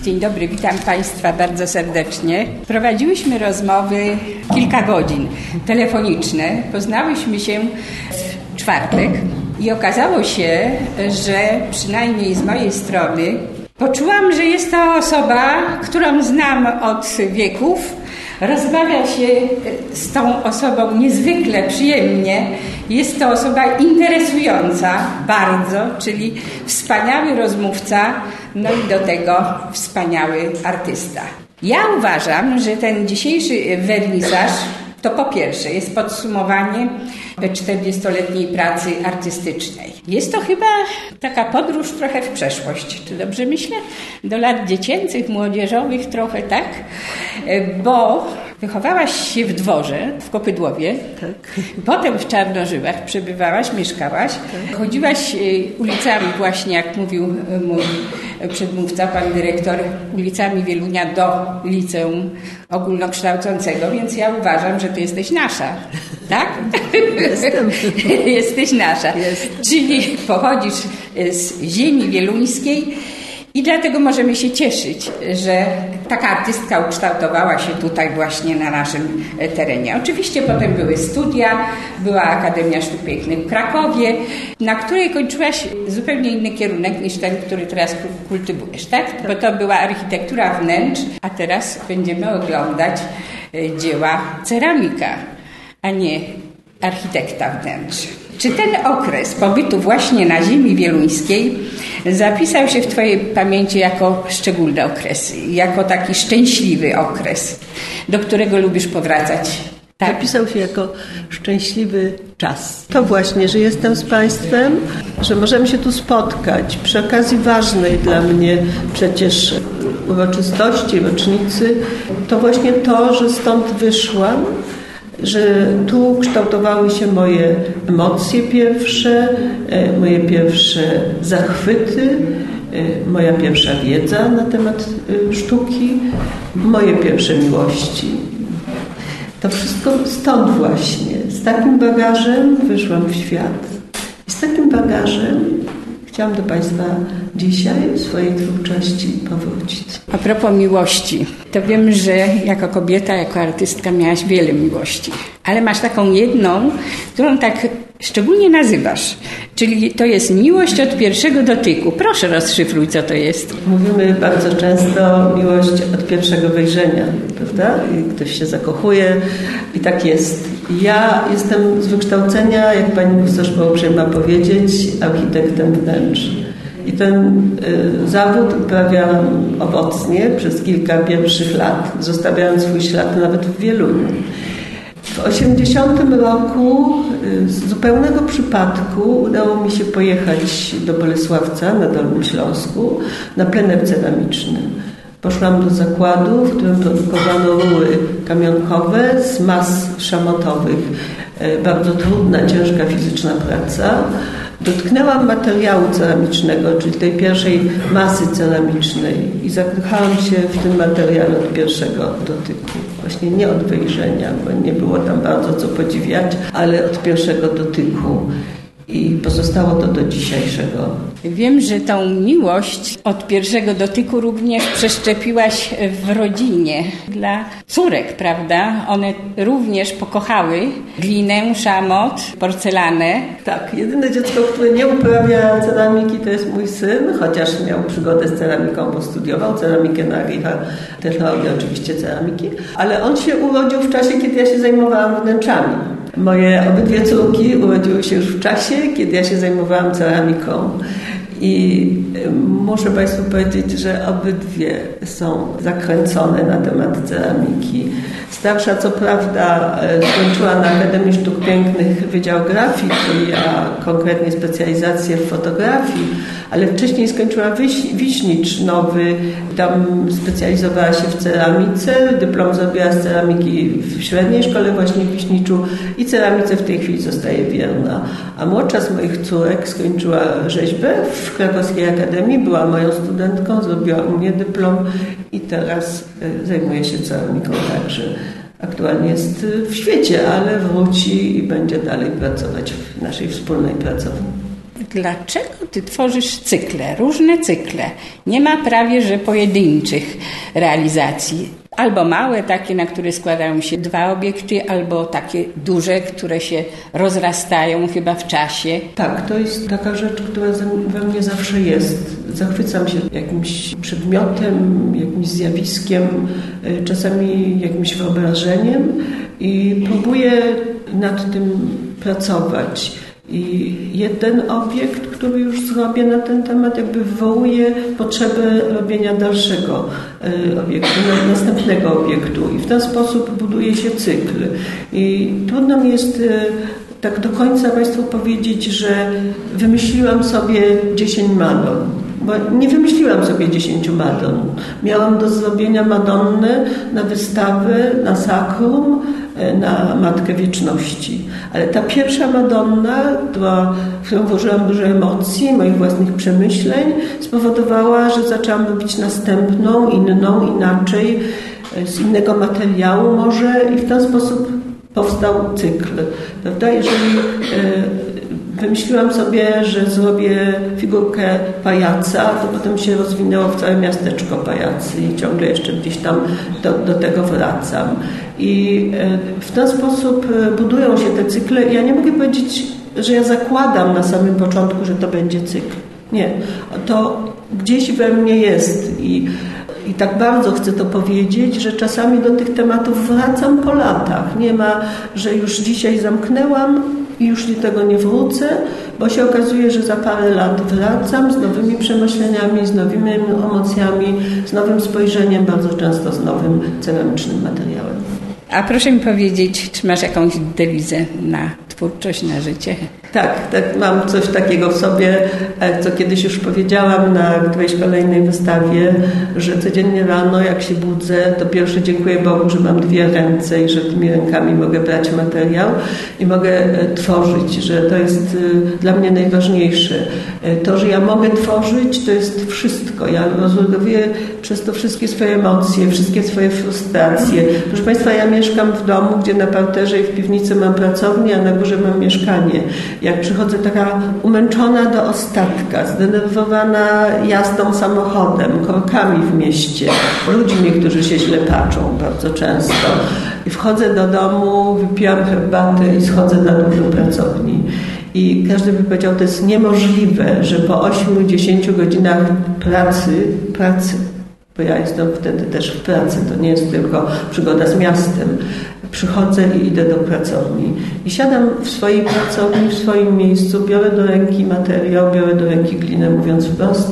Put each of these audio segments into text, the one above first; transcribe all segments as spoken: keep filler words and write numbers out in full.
Dzień dobry, witam Państwa bardzo serdecznie. Prowadziłyśmy rozmowy kilka godzin telefoniczne. Poznałyśmy się w czwartek i okazało się, że przynajmniej z mojej strony poczułam, że jest to osoba, którą znam od wieków. Rozmawia się z tą osobą niezwykle przyjemnie. Jest to osoba interesująca bardzo, czyli wspaniały rozmówca, no i do tego wspaniały artysta. Ja uważam, że ten dzisiejszy wernisaż to po pierwsze jest podsumowanie czterdziestoletniej pracy artystycznej. Jest to chyba taka podróż trochę w przeszłość, czy dobrze myślę? Do lat dziecięcych, młodzieżowych trochę, tak? Bo wychowałaś się w dworze, w Kopydłowie, tak. Potem w Czarnożyłach przebywałaś, mieszkałaś, tak. Chodziłaś ulicami właśnie, jak mówił mój przedmówca, pan dyrektor, ulicami Wielunia do liceum ogólnokształcącego, więc ja uważam, że ty jesteś nasza, tak? Jestem. Jesteś nasza. Jest. Czyli pochodzisz z ziemi wieluńskiej i dlatego możemy się cieszyć, że taka artystka ukształtowała się tutaj właśnie na naszym terenie. Oczywiście potem były studia, była Akademia Sztuk Pięknych w Krakowie, na której kończyłaś zupełnie inny kierunek niż ten, który teraz kultywujesz, tak? Bo to była architektura wnętrz, a teraz będziemy oglądać dzieła ceramika, a nie architekta wnętrz. Czy ten okres pobytu właśnie na ziemi wieluńskiej zapisał się w twojej pamięci jako szczególny okres, jako taki szczęśliwy okres, do którego lubisz powracać? Tak? Zapisał się jako szczęśliwy czas. To właśnie, że jestem z Państwem, że możemy się tu spotkać przy okazji ważnej dla mnie przecież uroczystości, rocznicy. To właśnie to, że stąd wyszłam, że tu kształtowały się moje emocje pierwsze, moje pierwsze zachwyty, moja pierwsza wiedza na temat sztuki, moje pierwsze miłości. To wszystko stąd właśnie. Z takim bagażem wyszłam w świat. I z takim bagażem chciałam do Państwa dzisiaj w swojej twórczości powrócić. A propos miłości, to wiem, że jako kobieta, jako artystka miałaś wiele miłości, ale masz taką jedną, którą tak szczególnie nazywasz, czyli to jest miłość od pierwszego dotyku. Proszę rozszyfruj, co to jest. Mówimy bardzo często miłość od pierwszego wejrzenia, prawda? I ktoś się zakochuje i tak jest. Ja jestem z wykształcenia, jak pani profesor była uprzejma powiedzieć, architektem wnętrz. I ten y, zawód uprawiałam owocnie przez kilka pierwszych lat, zostawiając swój ślad nawet w Wieluniu. W osiemdziesiątym roku y, z zupełnego przypadku udało mi się pojechać do Bolesławca na Dolnym Śląsku na plener ceramiczny. Poszłam do zakładu, w którym produkowano rury kamionkowe z mas szamotowych. Y, bardzo trudna, ciężka fizyczna praca. Dotknęłam materiału ceramicznego, czyli tej pierwszej masy ceramicznej i zakochałam się w tym materiale od pierwszego dotyku. Właśnie nie od wejrzenia, bo nie było tam bardzo co podziwiać, ale od pierwszego dotyku. I pozostało to do dzisiejszego. Wiem, że tą miłość od pierwszego dotyku również przeszczepiłaś w rodzinie dla córek, prawda? One również pokochały glinę, szamot, porcelanę. Tak, jedyne dziecko, które nie uprawia ceramiki, to jest mój syn, chociaż miał przygodę z ceramiką, bo studiował ceramikę na Richa, technologię oczywiście ceramiki, ale on się urodził w czasie, kiedy ja się zajmowałam wnętrzami. Moje obydwie córki urodziły się już w czasie, kiedy ja się zajmowałam ceramiką. I muszę Państwu powiedzieć, że obydwie są zakręcone na temat ceramiki. Starsza co prawda skończyła na Akademii Sztuk Pięknych Wydział Grafiki, a konkretnie specjalizację w fotografii, ale wcześniej skończyła Wiś- Wiśnicz Nowy, tam specjalizowała się w ceramice, dyplom zrobiła z ceramiki w średniej szkole właśnie w Wiśniczu i ceramice w tej chwili zostaje wierna. A młodsza z moich córek skończyła rzeźbę w Krakowskiej Akademii, była moją studentką, zrobiła u mnie dyplom i teraz zajmuje się ceramiką także. Aktualnie jest w świecie, ale wróci i będzie dalej pracować w naszej wspólnej pracowni. dlaczego ty tworzysz cykle, różne cykle? Nie ma prawie, że pojedynczych realizacji. Albo małe, takie, na które składają się dwa obiekty, albo takie duże, które się rozrastają chyba w czasie. Tak, to jest taka rzecz, która we mnie zawsze jest. Zachwycam się jakimś przedmiotem, jakimś zjawiskiem, czasami jakimś wyobrażeniem i próbuję nad tym pracować. I jeden obiekt, który już zrobię na ten temat, jakby wywołuje potrzebę robienia dalszego obiektu, następnego obiektu. I w ten sposób buduje się cykl. I trudno mi jest tak do końca Państwu powiedzieć, że wymyśliłam sobie dziesięć Madon. Bo nie wymyśliłam sobie dziesięciu Madon. Miałam do zrobienia Madonnę na wystawę, na Sakrum, na Matkę Wieczności. Ale ta pierwsza Madonna, która, w którą włożyłam dużo emocji, moich własnych przemyśleń, spowodowała, że zaczęłam robić następną, inną, inaczej, z innego materiału może i w ten sposób powstał cykl. Prawda? Jeżeli wymyśliłam sobie, że zrobię figurkę pajaca, to potem się rozwinęło w całe miasteczko pajacy i ciągle jeszcze gdzieś tam do, do tego wracam. I w ten sposób budują się te cykle. Ja nie mogę powiedzieć, że ja zakładam na samym początku, że to będzie cykl. Nie. To gdzieś we mnie jest i I tak bardzo chcę to powiedzieć, że czasami do tych tematów wracam po latach. Nie ma, że już dzisiaj zamknęłam i już do tego nie wrócę, bo się okazuje, że za parę lat wracam z nowymi przemyśleniami, z nowymi emocjami, z nowym spojrzeniem, bardzo często z nowym ceramicznym materiałem. A proszę mi powiedzieć, czy masz jakąś dewizę na twórczość, na życie? Tak, tak, mam coś takiego w sobie, co kiedyś już powiedziałam na którejś kolejnej wystawie, że codziennie rano jak się budzę, to pierwsze dziękuję Bogu, że mam dwie ręce i że tymi rękami mogę brać materiał i mogę tworzyć, że to jest dla mnie najważniejsze. To, że ja mogę tworzyć, to jest wszystko. Ja rozładowuję przez to wszystkie swoje emocje, wszystkie swoje frustracje. Proszę Państwa, ja mieszkam w domu, gdzie na parterze i w piwnicy mam pracownię, a na górze mam mieszkanie. Jak przychodzę taka umęczona do ostatka, zdenerwowana jazdą samochodem, korkami w mieście, ludźmi, którzy się źle patrzą bardzo często. I wchodzę do domu, wypijam herbatę i schodzę na dół do pracowni. I każdy by powiedział, to jest niemożliwe, że po ośmiu dziesięciu godzinach pracy, pracy, bo ja jestem wtedy też w pracy, to nie jest tylko przygoda z miastem, przychodzę i idę do pracowni. I siadam w swojej pracowni, w swoim miejscu, biorę do ręki materiał, biorę do ręki glinę, mówiąc wprost,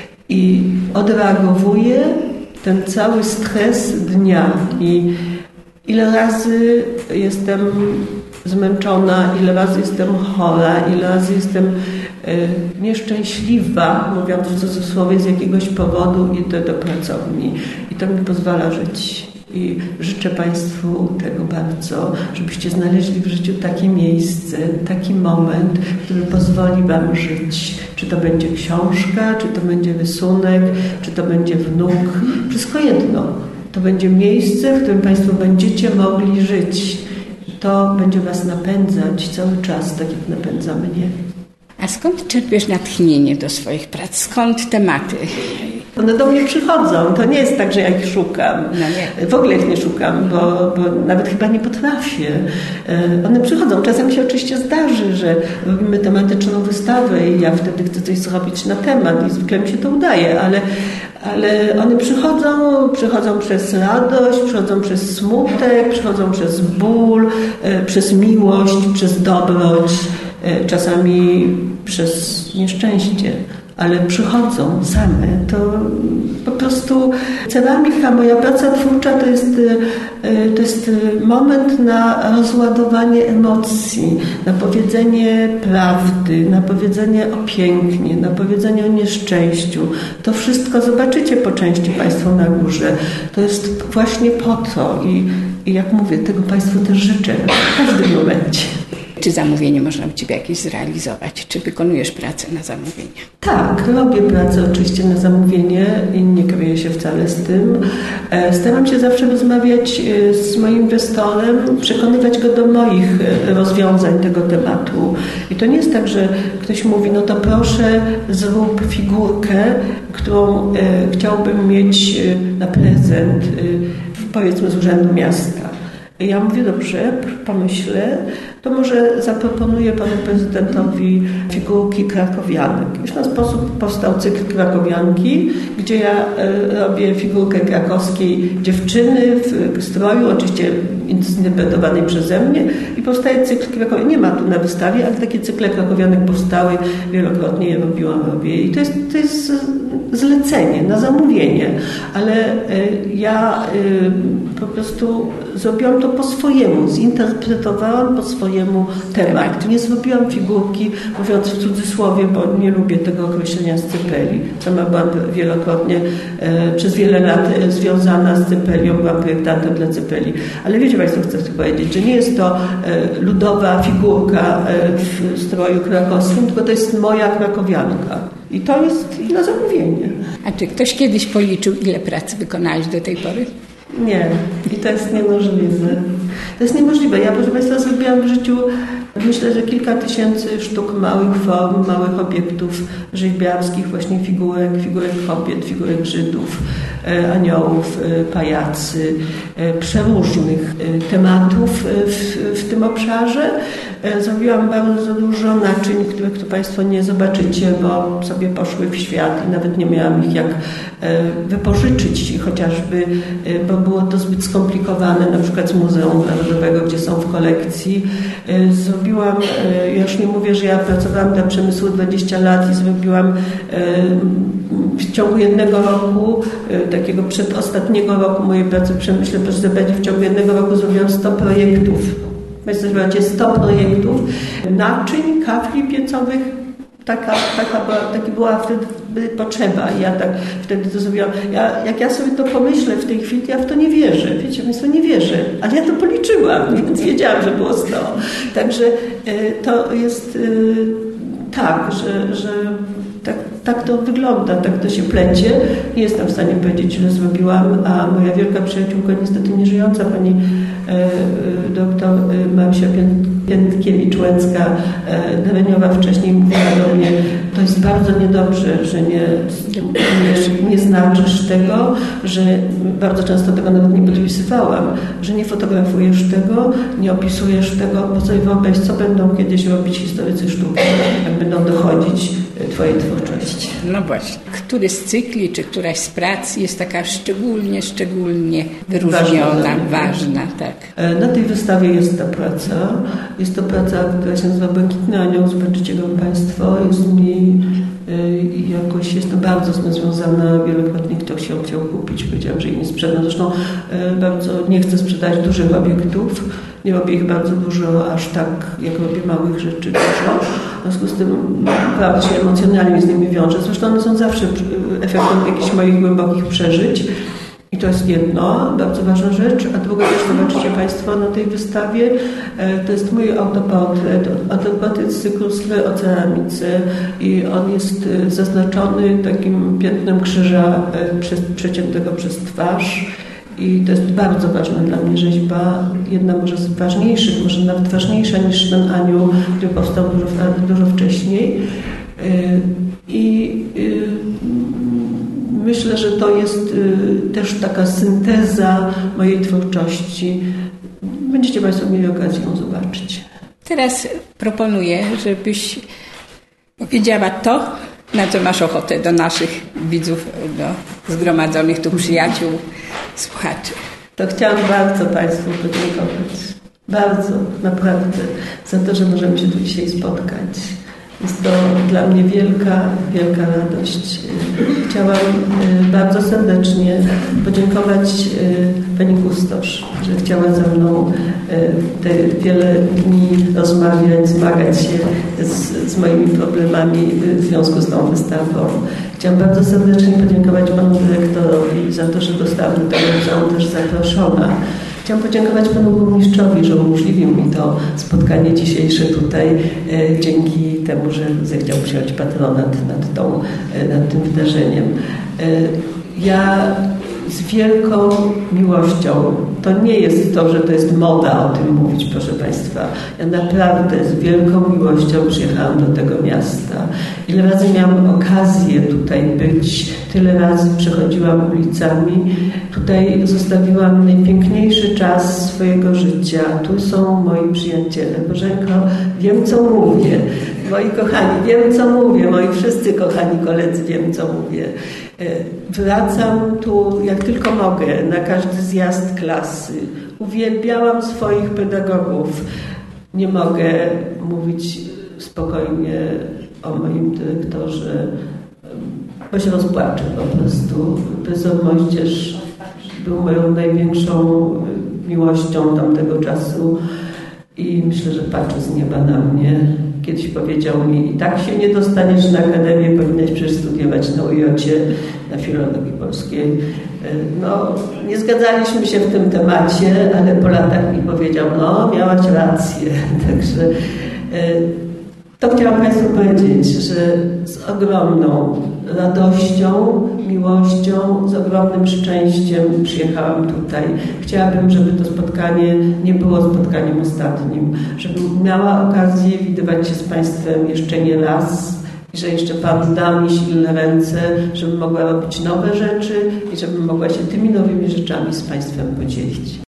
i odreagowuję ten cały stres dnia. I ile razy jestem zmęczona, ile razy jestem chora, ile razy jestem y, nieszczęśliwa, mówiąc w cudzysłowie, z jakiegoś powodu idę do pracowni. I to mi pozwala żyć. I życzę Państwu tego bardzo, żebyście znaleźli w życiu takie miejsce, taki moment, który pozwoli Wam żyć. Czy to będzie książka, czy to będzie rysunek, czy to będzie wnuk. Wszystko jedno. To będzie miejsce, w którym Państwo będziecie mogli żyć. I to będzie Was napędzać cały czas, tak jak napędza mnie. A skąd czerpiesz natchnienie do swoich prac? Skąd tematy? One do mnie przychodzą. To nie jest tak, że ja ich szukam. No nie. W ogóle ich nie szukam, bo, bo nawet chyba nie potrafię. One przychodzą. Czasami się oczywiście zdarzy, że robimy tematyczną wystawę i ja wtedy chcę coś zrobić na temat i zwykle mi się to udaje, ale, ale one przychodzą, przychodzą przez radość, przychodzą przez smutek, przychodzą przez ból, przez miłość, przez dobroć, czasami przez nieszczęście. Ale przychodzą same. To po prostu ceramika, moja praca twórcza to jest, to jest moment na rozładowanie emocji, na powiedzenie prawdy, na powiedzenie o pięknie, na powiedzenie o nieszczęściu. To wszystko zobaczycie po części Państwo na górze. To jest właśnie po to i, i jak mówię, tego Państwu też życzę w każdym momencie. czy zamówienie można u Ciebie jakieś zrealizować? Czy wykonujesz pracę na zamówienie? Tak, robię pracę oczywiście na zamówienie i nie kryję się wcale z tym. Staram się zawsze rozmawiać z moim inwestorem, przekonywać go do moich rozwiązań tego tematu. I to nie jest tak, że ktoś mówi, no to proszę zrób figurkę, którą chciałbym mieć na prezent, powiedzmy z Urzędu Miasta. Ja mówię, dobrze, pomyślę, to może zaproponuję panu prezydentowi figurki krakowianek. Już w ten sposób powstał cykl krakowianki, gdzie ja robię figurkę krakowskiej dziewczyny w stroju, oczywiście interpretowanej przeze mnie, i powstaje cykl krakowianek. Nie ma tu na wystawie, ale takie cykle krakowianek powstały, wielokrotnie je robiłam, robię. I to jest, to jest zlecenie, na zamówienie, ale ja po prostu zrobiłam to po swojemu, zinterpretowałam po swojemu temat. Nie zrobiłam figurki, mówiąc w cudzysłowie, bo nie lubię tego określenia scypeli. Sama byłam wielokrotnie, e, przez wiele lat związana z cypelią, byłam projektantem dla cypeli. Ale wiecie Państwo, chcę powiedzieć, że nie jest to e, ludowa figurka e, w stroju krakowskim, tylko to jest moja krakowianka. I to jest na zamówienie. A czy ktoś kiedyś policzył, ile pracy wykonałeś do tej pory? Nie. I to jest niemożliwe. To jest niemożliwe. Ja, proszę Państwa, zrobiłam w życiu, myślę, że kilka tysięcy sztuk małych form, małych obiektów rzeźbiarskich, właśnie figurek, figurek kobiet, figurek Żydów, aniołów, pajacy, przeróżnych tematów w, w tym obszarze. Zrobiłam bardzo dużo naczyń, których tu Państwo nie zobaczycie, bo sobie poszły w świat i nawet nie miałam ich jak wypożyczyć, chociażby, bo było to zbyt skomplikowane, na przykład z Muzeum Narodowego, gdzie są w kolekcji. Zrobiłam, ja już nie mówię, że ja pracowałam dla przemysłu dwadzieścia lat i zrobiłam w ciągu jednego roku, takiego przedostatniego roku mojej pracy w przemyśle, proszę zobaczyć, w ciągu jednego roku zrobiłam sto projektów. Państwo zobaczycie, sto projektów, naczyń, kafli piecowych. Taka, taka była, taki była wtedy potrzeba i ja tak wtedy to zrobiłam. Ja, jak ja sobie to pomyślę w tej chwili, ja w to nie wierzę. Wiecie Państwo, nie wierzę. Ale ja to policzyłam, więc wiedziałam, że było sto. Także to jest tak, że, że tak, tak to wygląda, tak to się plecie. Nie jestem w stanie powiedzieć, że zrobiłam, a moja wielka przyjaciółka, niestety nieżyjąca, pani e, doktor Marysia Piętkiewicz-Łęcka, e, Dereniowa, wcześniej mówiła do mnie, to jest bardzo niedobrze, że nie, nie, nie znaczysz tego, że bardzo często tego nawet nie podpisywałam, że nie fotografujesz tego, nie opisujesz tego, bo sobie wyobraź, co będą kiedyś robić historycy sztuki, jak będą dochodzić Twojej twórczości. No właśnie. Który z cykli, czy któraś z prac jest taka szczególnie, szczególnie wyróżniona, ważna, ważna, tak? Na tej wystawie jest ta praca. Jest to praca, która się nazywa Błękitny Anioł. Zobaczycie go Państwo. Jest mi i jakoś jestem bardzo z tym związana. Wielokrotnie ktoś ją chciał kupić. Powiedziałam, że jej nie sprzedam. Zresztą bardzo nie chcę sprzedać dużych obiektów. Nie robię ich bardzo dużo, aż tak jak robię małych rzeczy dużo. W związku z tym bardzo się emocjonalnie z nimi wiążę. Zresztą one są zawsze efektem jakichś moich głębokich przeżyć. I to jest jedno, bardzo ważna rzecz. A druga rzecz, zobaczycie Państwo na tej wystawie, to jest mój autoportret. Autoportret z cyklu Skry o ceramice i on jest zaznaczony takim piętnem krzyża przeciętego przez twarz. I to jest bardzo ważna dla mnie rzeźba, jedna może z ważniejszych, może nawet ważniejsza niż ten anioł, który powstał dużo, dużo wcześniej. I myślę, że to jest też taka synteza mojej twórczości. Będziecie Państwo mieli okazję ją zobaczyć. Teraz proponuję, żebyś powiedziała to, na co masz ochotę, do naszych widzów, do zgromadzonych tu przyjaciół, słuchaczy. To chciałam bardzo Państwu podziękować. Bardzo, naprawdę, za to, że możemy się tu dzisiaj spotkać. Jest to dla mnie wielka, wielka radość. Chciałam bardzo serdecznie podziękować pani kustosz, że chciała ze mną te wiele dni rozmawiać, zmagać się z, z moimi problemami w związku z tą wystawą. Chciałam bardzo serdecznie podziękować panu dyrektorowi za to, że dostałam do tego muzeum też zaproszona. Chciałam podziękować panu burmistrzowi, że umożliwił mi to spotkanie dzisiejsze tutaj, e, dzięki temu, że zechciał przyjąć patronat nad, tą, e, nad tym wydarzeniem. E, ja z wielką miłością, to nie jest to, że to jest moda o tym mówić, proszę Państwa. Ja naprawdę z wielką miłością przyjechałam do tego miasta. Ile razy miałam okazję tutaj być, tyle razy przechodziłam ulicami. Tutaj zostawiłam najpiękniejszy czas swojego życia. Tu są moi przyjaciele. Bożenko, wiem co mówię. Moi kochani, wiem co mówię. Moi wszyscy kochani koledzy, wiem co mówię. Wracam tu jak tylko mogę na każdy zjazd klasy. Uwielbiałam swoich pedagogów. Nie mogę mówić spokojnie o moim dyrektorze, bo się rozpłaczę po prostu. Profesor Moździerz był moją największą miłością tamtego czasu i myślę, że patrzy z nieba na mnie. Kiedyś powiedział mi, i tak się nie dostaniesz na akademię, powinnaś przecież studiować na U J C, na filologii polskiej. No, nie zgadzaliśmy się w tym temacie, ale po latach mi powiedział, no, miałaś rację. Także to chciałam Państwu powiedzieć, że z ogromną radością, miłością, z ogromnym szczęściem przyjechałam tutaj. Chciałabym, żeby to spotkanie nie było spotkaniem ostatnim, żebym miała okazję widywać się z Państwem jeszcze nie raz i że jeszcze Pan da mi silne ręce, żebym mogła robić nowe rzeczy i żebym mogła się tymi nowymi rzeczami z Państwem podzielić.